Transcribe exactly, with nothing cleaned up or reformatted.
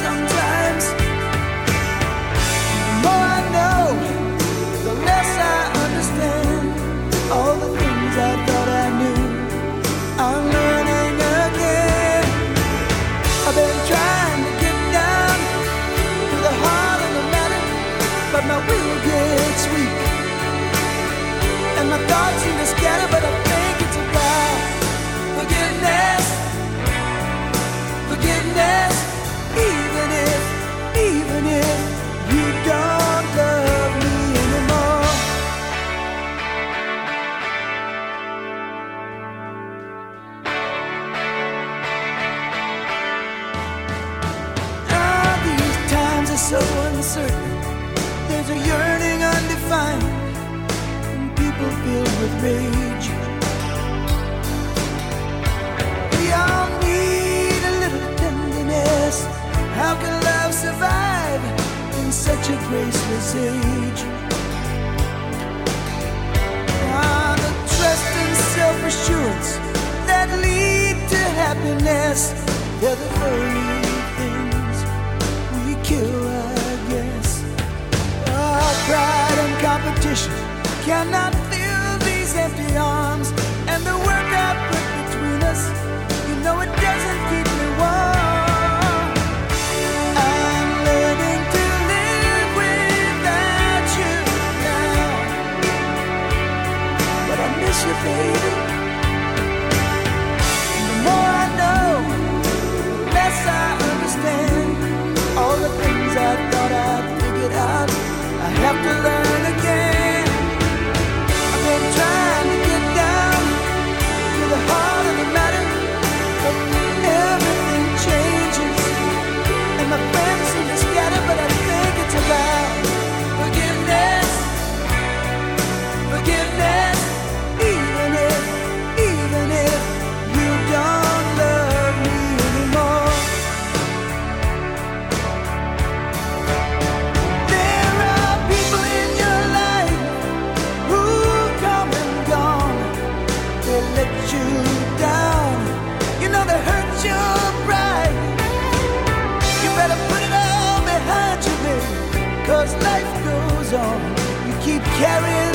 sometimes. The more I know, the less I understand. All the things I thought I knew, I'm learning again. I've been trying to get down to the heart of the matter, but my will gets weak, and my thoughts seem to scatter, but I think it's about forgiveness, forgiveness. Even if, even if you don't love me anymore. Ah, these times are so uncertain. There's a yearning undefined, and people filled with rage. We all need a little tenderness. How can love survive in such a graceless age? Ah, the trust and self-assurance that lead to happiness, they're the very things we kill, I guess. Ah, pride and competition cannot fill these empty arms, and the work I put between us, you know it doesn't keep me warm. You, baby. The more I know, the less I understand. All the things I thought I'd figured out, I have to learn again. I've been trying to get down to the heart of the matter, but everything changes, and my friends seem to scatter, but I think it's about forgiveness, forgiveness. Even if, even if you don't love me anymore. There are people in your life who come and gone. They let you down. You know they hurt your pride. You better put it all behind you, baby, 'cause life goes on. You keep carrying